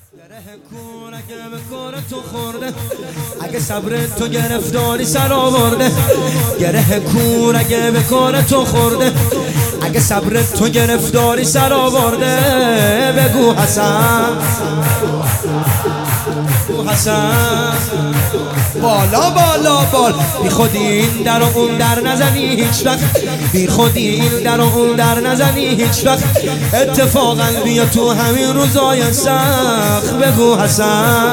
گره کور اگه به کار تو خورده، اگه صبر تو گرفتاری سر آورده. گره کور اگه به کار تو خورده، اگه صبر تو گرفتاری سر آورده. بگو حسن، بگو حسن. بالا بالا بال، بی خودی این در و اون در نزنی هیچ وقت. بی خودی این در و اون در نزنی هیچ وقت. اتفاقا بیا تو همین روزای سخت. بگو حسن،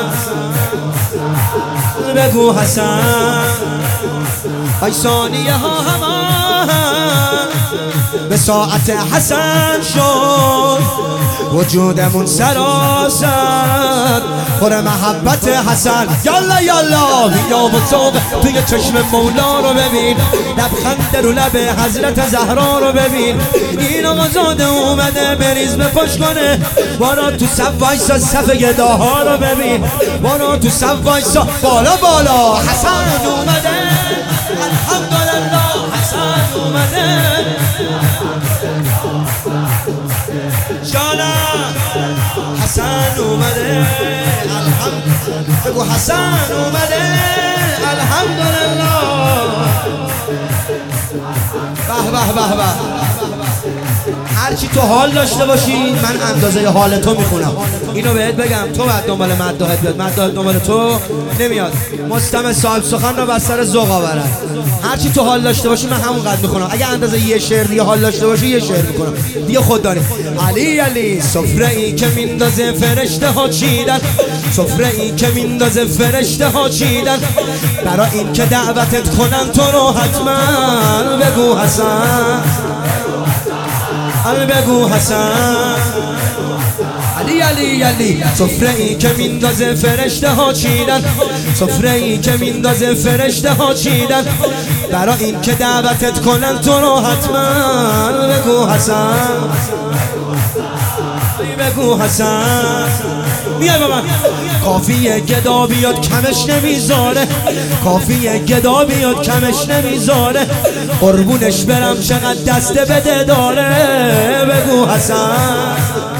بگو حسن. ای ثانیه ها همان به ساعت حسن شد، وجودمون سراسر پر محبت حسن. یالا یالا بیا و صوب توی چشم مولا رو ببین، لبخند رو لب حضرت زهرا رو ببین. این آقازاده اومده بریز بپاش کنه، بارا تو صف وایسا صف گداها رو ببین. بارا تو صف وایسا. بالا بالا حسن اومده، الحمدلله حسن اومده. جانم حسن اومده، الحمد. بگو حسن اومده، الحمدلله. به به به به. هرچی تو حال داشته باشی من اندازه حال تو میخونم. اینو بهت بگم، تو باید دنبال مداحت بیاد، مداحت دنبال تو نمیاد. مستمع صاحب سخن رو بستر ذوق آورد. هرچی تو حال داشته باشی من همونقدر میخونم. اگه اندازه یه شعر دیگه حال داشته باشی یه شعر میکنم دیگه. خود داری. علی علی سفره ای که میندازه فرشته ها چیدن، سفره ای که میندازه فرشته ها چیدن، برای این که دعوتت کنن تو رو حتما. بگو حسن، بگو حسن. علی علی علی سفره ای که میندازه فرشته ها چیدن، سفره ای که میندازه فرشته ها چیدن، برای این که دعوتت کنن تو رو حتما. بگو حسن، بگو حسن. میای با من. کافیه گدا بیاد کمش نمیذاره، کافیه گدا بیاد کمش نمیذاره، قربونش برم چقدر دسته بده داره. بگو حسن،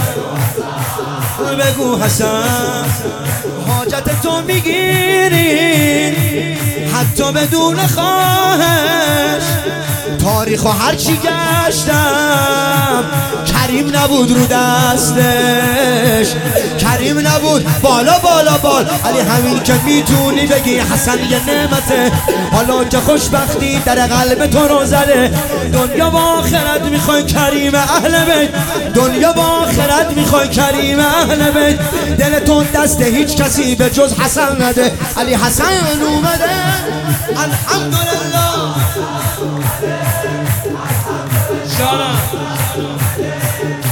بگو حسن. حاجت تو میگیری حتی بدون خواهش، تاریخ و هرچی گشتم کریم نبود رو دستش، کریم نبود. بالا بالا بال، علی همین که میتونی بگی حسن یه نعمته. حالا که خوشبختی در قلب تو رو زده، دنیا با آخرت میخوای کریم اهل بیت، دنیا با آخرت میخوای کریم اهل بیت. دلتون دست هیچ کسی به جز حسن نده. علی حسن اومده، الحمدلله.